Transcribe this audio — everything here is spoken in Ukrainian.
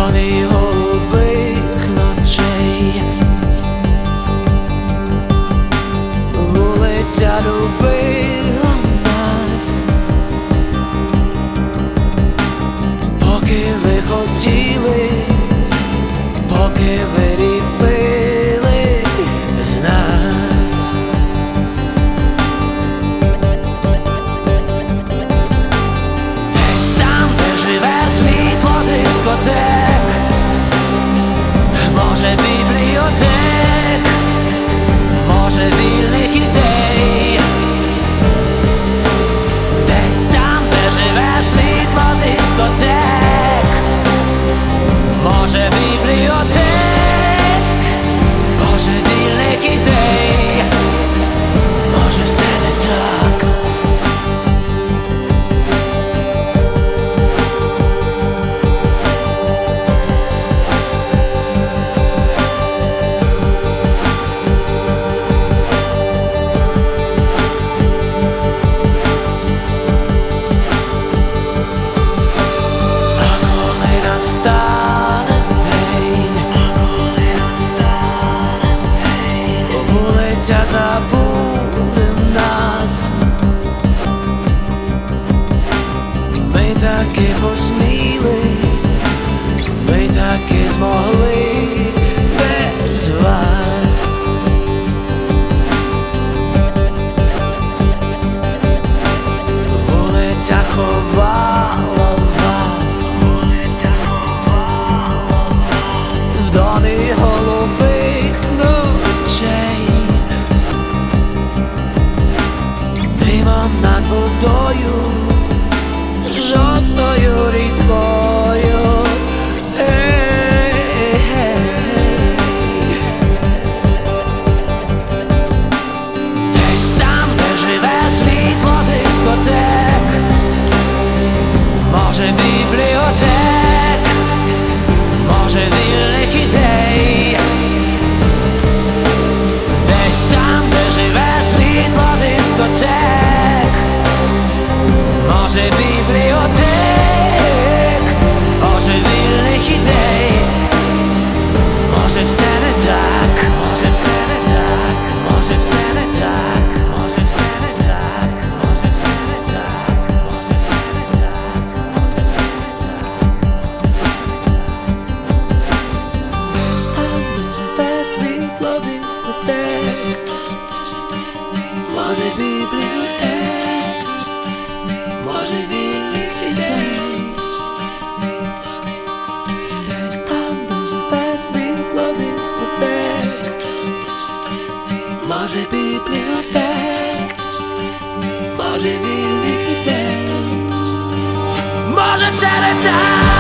дони голубих ночей, вулиця любила нас, поки ви хотіли, поки ви ліпили з нас. Десь там, де живе світло дискотек, може бібліотек, може вільних ідей. Десь там, де живе світло дискотек, може бібліотек, може вільних ідей. Може все не так. Забуде нас, ми таки посміли, ми таки змогли без вас. Вулиця ховала вас в домі голубих ночей, димом над водою, жовтою рікою. Десь там, де живе світло дискотек, може бібліотек, може вільних ідей. Десь там, де живе світло дискотек, може бібліотек, може вільних ідей. Може все не так, може все не так, може все не так, може все не так, може все не так, може все не так, може все не так. Там, де живе світло дискотек, може бібліотек, може вільних ідей. Десь там, де живе світло дискотек, може бібліотек, може вільних ідей. Може все не так.